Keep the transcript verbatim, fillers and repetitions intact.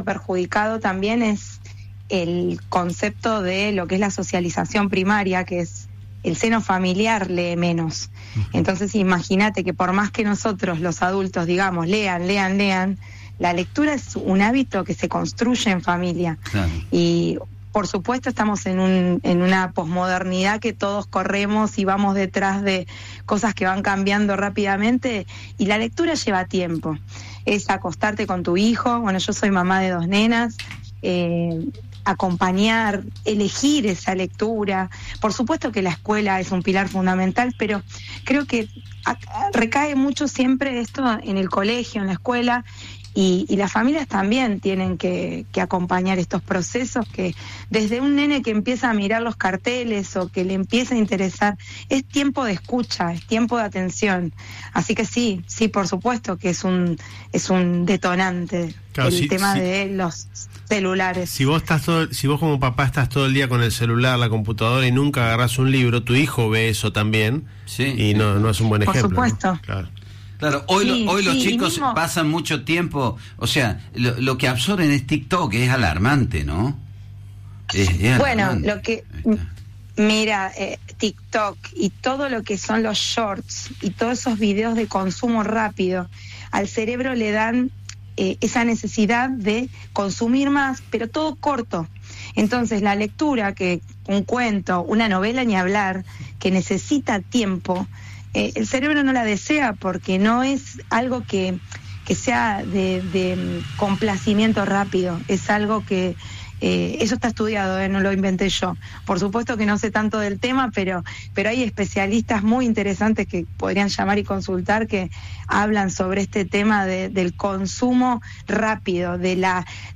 perjudicado también es el concepto de lo que es la socialización primaria, que es el seno familiar lee menos. Uh-huh. Entonces imagínate que por más que nosotros los adultos digamos lean, lean, lean, la lectura es un hábito que se construye en familia. Claro. Y por supuesto estamos en un en una posmodernidad que todos corremos y vamos detrás de cosas que van cambiando rápidamente, y la lectura lleva tiempo. Es acostarte con tu hijo, bueno, yo soy mamá de dos nenas, eh, acompañar, elegir esa lectura. Por supuesto que la escuela es un pilar fundamental, pero creo que recae mucho siempre esto en el colegio, en la escuela, y, y las familias también tienen que, que acompañar estos procesos, que desde un nene que empieza a mirar los carteles o que le empieza a interesar, es tiempo de escucha, es tiempo de atención. Así que sí, sí, por supuesto que es un, es un detonante, claro, el sí, tema sí. de los celulares. Si vos estás todo, si vos como papá estás todo el día con el celular, la computadora y nunca agarrás un libro, tu hijo ve eso también, sí. y no, no es un buen ejemplo. Por supuesto. ¿No? Claro. Claro, hoy, sí, lo, hoy los sí, chicos mismo... pasan mucho tiempo, o sea, lo, lo que absorben es TikTok, es alarmante, ¿no? Es, es bueno, alarmante. Lo que, mira, eh, TikTok y todo lo que son los shorts y todos esos videos de consumo rápido, al cerebro le dan eh, esa necesidad de consumir más, pero todo corto. Entonces la lectura, que un cuento, una novela ni hablar, que necesita tiempo, Eh, el cerebro no la desea porque no es algo que, que sea de, de complacimiento rápido, es algo que, eh, eso está estudiado, eh, no lo inventé yo. Por supuesto que no sé tanto del tema, pero, pero hay especialistas muy interesantes que podrían llamar y consultar, que hablan sobre este tema de, del consumo rápido, de la